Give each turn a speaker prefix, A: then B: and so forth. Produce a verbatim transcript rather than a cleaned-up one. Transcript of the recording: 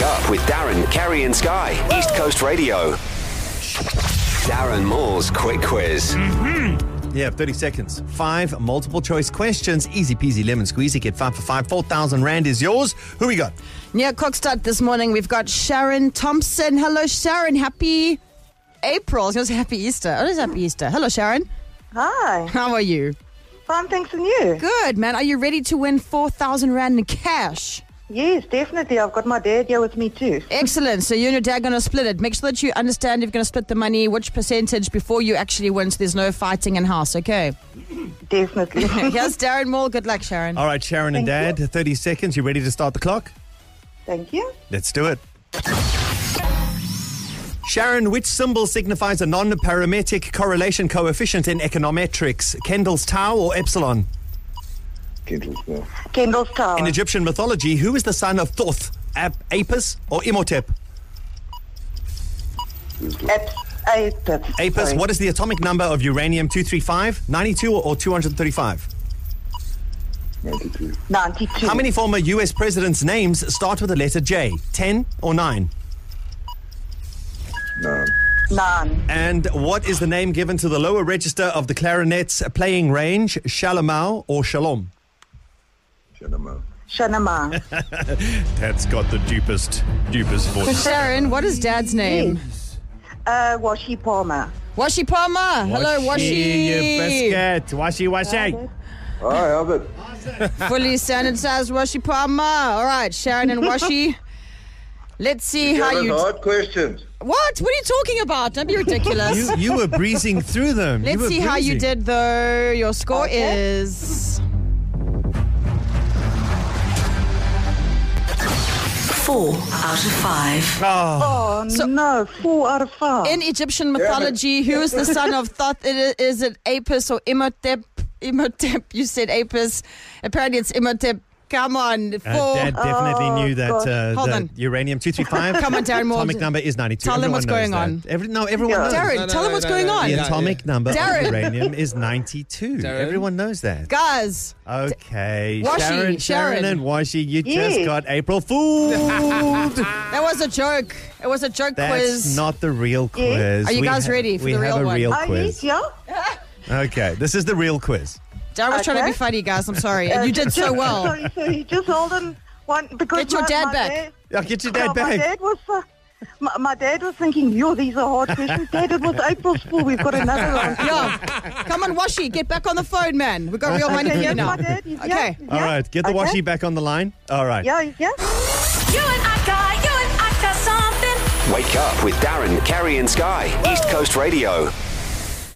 A: Up with Darren, Carrie and Sky. East Coast Radio. Darren Moore's Quick Quiz.
B: Mm-hmm. Yeah, thirty seconds. Five multiple choice questions. Easy peasy lemon squeezy. Get five for five. four thousand Rand is yours. Who we got?
C: Near Cookstad this morning, we've got Sharon Thompson. Hello, Sharon. Happy April. I was going to say happy Easter. Oh, it is happy Easter. Hello, Sharon.
D: Hi.
C: How are you?
D: Fine, thanks, and you?
C: Good, man. Are you ready to win four thousand Rand in cash?
D: Yes, definitely. I've got my dad here with me too.
C: Excellent. So you and your dad are going to split it. Make sure that you understand if you're going to split the money, which percentage before you actually win, so there's no fighting in house, okay?
D: Definitely.
C: Here's Darren Moore. Good luck, Sharon.
B: All right, Sharon and
D: Thank
B: Dad,
D: you.
B: thirty seconds. You ready to start the clock?
D: Thank you.
B: Let's do it. Sharon, which symbol signifies a non-parametric correlation coefficient in econometrics? Kendall's tau or epsilon?
E: Kendall's Tower.
D: Kendall's Tower.
B: In Egyptian mythology, who is the son of Thoth? Ap- Apis or Imhotep?
D: Ap- Apis.
B: Apis,
D: Sorry.
B: what is the atomic number of uranium two thirty-five, ninety-two or two hundred thirty-five?
E: ninety-two.
D: ninety-two.
B: How many former U S presidents' names start with the letter J? ten or nine?
E: Nine.
D: Nine.
B: And what is the name given to the lower register of the clarinet's playing range? Shalamau or Shalom?
E: Shanama.
D: Shanama.
B: That's got the deepest, deepest voice.
C: Sharon, what is Dad's name?
D: uh, Washi Palmer.
C: Washi Palmer. Hello,
B: You
C: Washi.
B: biscuit. Washi, washi.
E: Hi, Albert.
C: Fully sanitized Washi Palmer. All right, Sharon and Washi. Let's see how you...
E: hard questions.
C: What? What are you talking about? Don't be ridiculous.
B: You, you were breezing through them. You
C: Let's
B: were
C: see how you
B: breezing.
C: did, though. Your score
D: Okay.
C: is...
F: Four out of five.
B: Oh,
D: Oh,
C: So-
D: no. Four out of five.
C: In Egyptian mythology, who is the son of Thoth? It- Is it Apis or Imhotep? Imhotep, you said Apis. Apparently it's Imhotep. Come on.
B: uh,
C: Four.
B: Dad definitely
D: Oh,
B: knew that
D: gosh.
B: uh,
C: Hold
B: the
C: on.
B: uranium two thirty-five
C: Come on, Darren Moore.
B: atomic number is ninety-two.
C: Tell them
B: Everyone
C: what's
B: knows
C: going
B: that.
C: on.
B: Every, no, everyone
D: Yeah.
B: knows.
C: Darren,
G: No, no,
C: tell them
G: no,
C: what's
G: no,
C: going
G: no.
C: on.
B: The
G: Yeah,
B: atomic
G: yeah.
B: number
C: Darren.
B: of uranium is ninety-two.
G: Darren.
B: Everyone knows that.
C: Guys,
B: Okay.
C: Washi,
B: Sharon, Sharon
C: Sharon.
B: and Washi, you just
D: Yes.
B: got April Fooled.
C: that was a joke. It was a joke
B: That's
C: quiz.
B: not the real quiz.
C: Are you
B: We
C: guys
B: ha-
C: ready for
B: we
C: the
B: have
C: real
B: a
C: one?
B: real
D: Oh,
B: quiz.
D: yes, yeah?
B: Okay, this is the real quiz.
C: Darren was trying to
D: Okay.
C: be funny, guys. I'm sorry. And you did so
D: Just-
C: well.
D: Sorry, sorry. Just hold on. One, because
C: Get your
D: my,
C: dad
D: my
C: back.
D: Dad,
B: Yeah, get your
D: No,
B: dad
D: My
B: back.
D: dad was... Uh, my, my dad was thinking, yo, these are hard questions. Dad, it was April's Fool. We've got another one.
C: Yeah. Come on, Washi. Get back on the phone, man. We've got real money for
D: Okay,
C: you
D: yes,
C: now.
D: my dad. He's-
C: Okay.
D: Yeah,
B: All
D: yeah.
B: right, get the
D: Okay.
B: Washi back on the line. All right.
D: Yeah, yeah.
F: You and I got, you and I got something.
A: Wake up with Darren, Carrie and Sky. East Coast Radio.